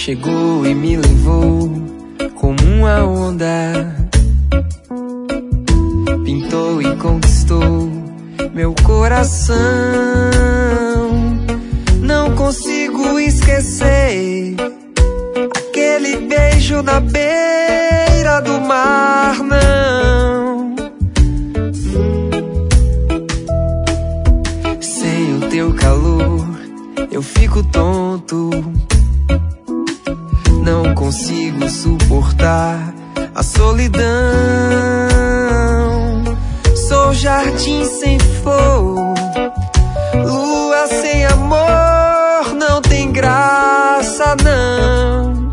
Chegou e me levou como uma onda, pintou e conquistou meu coração. Não consigo esquecer aquele beijo na beira do mar, não. Sem o teu calor eu fico tonto, não consigo suportar a solidão. Sou jardim sem flor, lua sem amor, não tem graça não.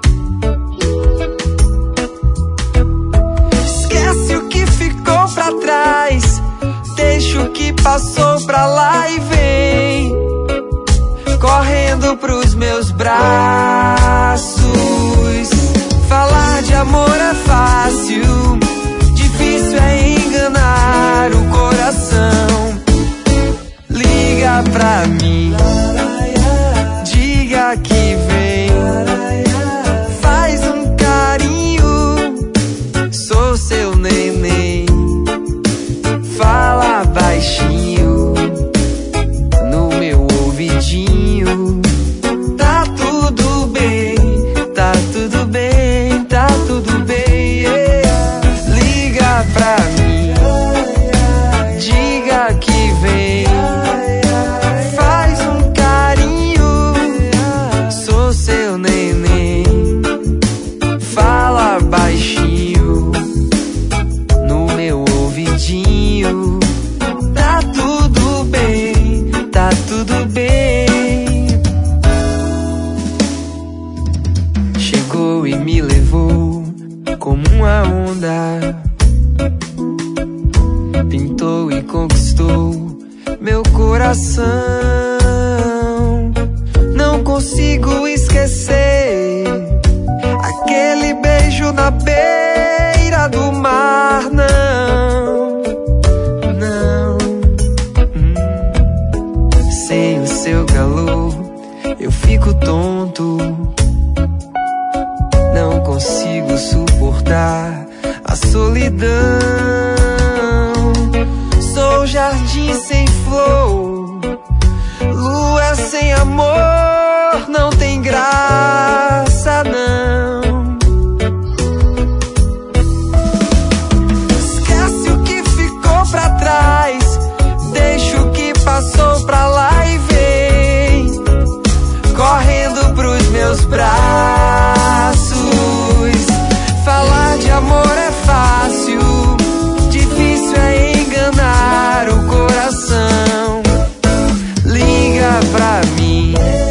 Esquece o que ficou pra trás, deixa o que passou pra lá e vem correndo pros meus braços. Falar de amor é fácil, difícil é enganar o coração. Liga pra mim, diga que vem, faz um carinho, sou seu neném. Fala baixinho no meu ouvidinho. Tá tudo bem, tá tudo bem, tá tudo bem, yeah. Liga pra mim, diga que vem, faz um carinho, sou seu neném. Fala baixinho no meu ouvidinho. Tá tudo bem, tá tudo bem. Chegou e me levou como uma onda, pintou e conquistou meu coração. Não consigo esquecer aquele beijo na beira do mar, não, não. Sem o seu calor eu fico tonto, não consigo suportar a solidão. Sou jardim sem flor, lua sem amor, não tem graça não. Esquece o que ficou pra trás, deixa o que passou pra lá e vem correndo pros meus braços. Falar de amor é fácil, difícil é enganar o coração. Liga pra mim,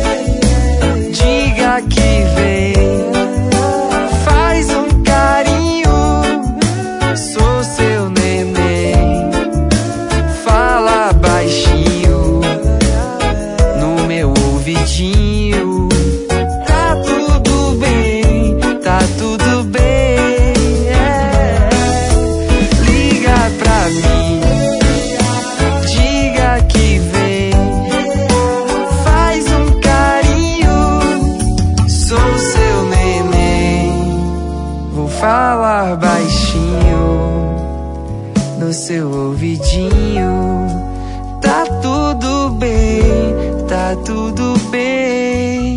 diga que vem, faz um carinho, sou seu neném. Fala baixinho no meu ouvidinho. Tá tudo bem, tá tudo bem, yeah. Liga pra mim, diga que vem, faz um carinho, sou seu neném. Vou falar baixinho no seu ouvidinho. Tá tudo bem, tá tudo bem.